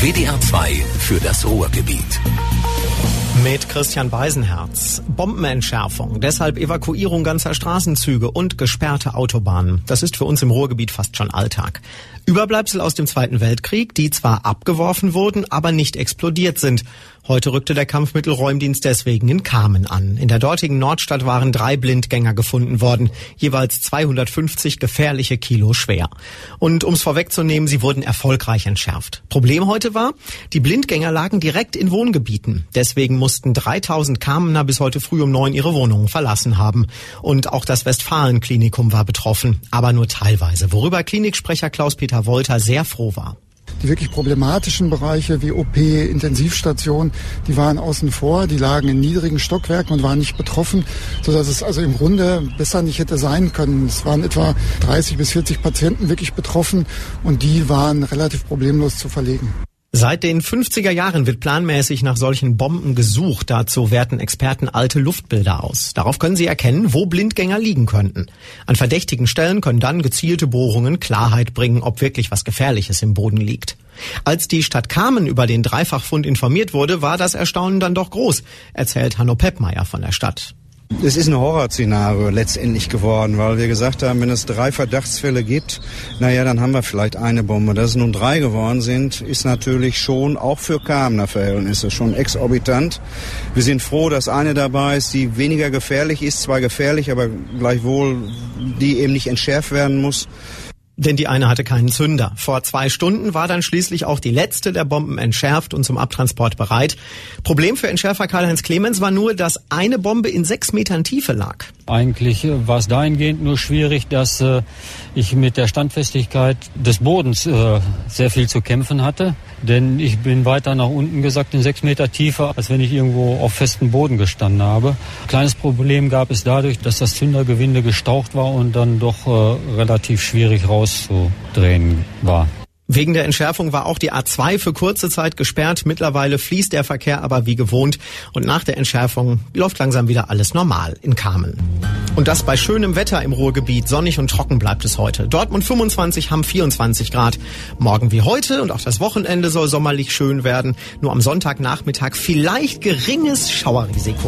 WDR 2 für das Ruhrgebiet. Mit Christian Beisenherz. Bombenentschärfung, deshalb Evakuierung ganzer Straßenzüge und gesperrte Autobahnen. Das ist für uns im Ruhrgebiet fast schon Alltag. Überbleibsel aus dem Zweiten Weltkrieg, die zwar abgeworfen wurden, aber nicht explodiert sind. Heute rückte der Kampfmittelräumdienst deswegen in Kamen an. In der dortigen Nordstadt waren 3 Blindgänger gefunden worden, jeweils 250 gefährliche Kilo schwer. Und um's vorwegzunehmen, sie wurden erfolgreich entschärft. Problem heute war, die Blindgänger lagen direkt in Wohngebieten. Deswegen mussten 3000 Kamener bis heute früh um 9 ihre Wohnungen verlassen haben. Und auch das Westfalen-Klinikum war betroffen, aber nur teilweise, worüber Kliniksprecher Klaus-Peter Wolter sehr froh war. Die wirklich problematischen Bereiche wie OP, Intensivstation, die waren außen vor, die lagen in niedrigen Stockwerken und waren nicht betroffen, sodass es also im Grunde besser nicht hätte sein können. Es waren etwa 30 bis 40 Patienten wirklich betroffen und die waren relativ problemlos zu verlegen. Seit den 50er Jahren wird planmäßig nach solchen Bomben gesucht. Dazu werten Experten alte Luftbilder aus. Darauf können sie erkennen, wo Blindgänger liegen könnten. An verdächtigen Stellen können dann gezielte Bohrungen Klarheit bringen, ob wirklich was Gefährliches im Boden liegt. Als die Stadt Kamen über den Dreifachfund informiert wurde, war das Erstaunen dann doch groß, erzählt Hanno Peppmeier von der Stadt. Es ist ein Horrorszenario letztendlich geworden, weil wir gesagt haben, wenn es 3 Verdachtsfälle gibt, dann haben wir vielleicht eine Bombe. Dass es nun 3 geworden sind, ist natürlich schon auch für Kamener Verhältnisse schon exorbitant. Wir sind froh, dass eine dabei ist, die weniger gefährlich ist, zwar gefährlich, aber gleichwohl die eben nicht entschärft werden muss. Denn die eine hatte keinen Zünder. Vor 2 Stunden war dann schließlich auch die letzte der Bomben entschärft und zum Abtransport bereit. Problem für Entschärfer Karl-Heinz Clemens war nur, dass eine Bombe in 6 Metern Tiefe lag. Eigentlich war es dahingehend nur schwierig, dass ich mit der Standfestigkeit des Bodens sehr viel zu kämpfen hatte. Denn ich bin weiter nach unten gesackt in 6 Meter Tiefe, als wenn ich irgendwo auf festem Boden gestanden habe. Kleines Problem gab es dadurch, dass das Zündergewinde gestaucht war und dann doch relativ schwierig rauszudrehen war. Wegen der Entschärfung war auch die A2 für kurze Zeit gesperrt. Mittlerweile fließt der Verkehr aber wie gewohnt. Und nach der Entschärfung läuft langsam wieder alles normal in Kamen. Und das bei schönem Wetter im Ruhrgebiet. Sonnig und trocken bleibt es heute. Dortmund 25, Hamm 24 Grad. Morgen wie heute und auch das Wochenende soll sommerlich schön werden. Nur am Sonntagnachmittag vielleicht geringes Schauerrisiko.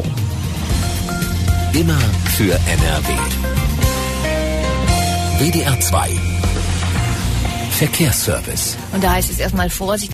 Immer für NRW. WDR 2 Verkehrsservice. Und da heißt es erstmal Vorsicht.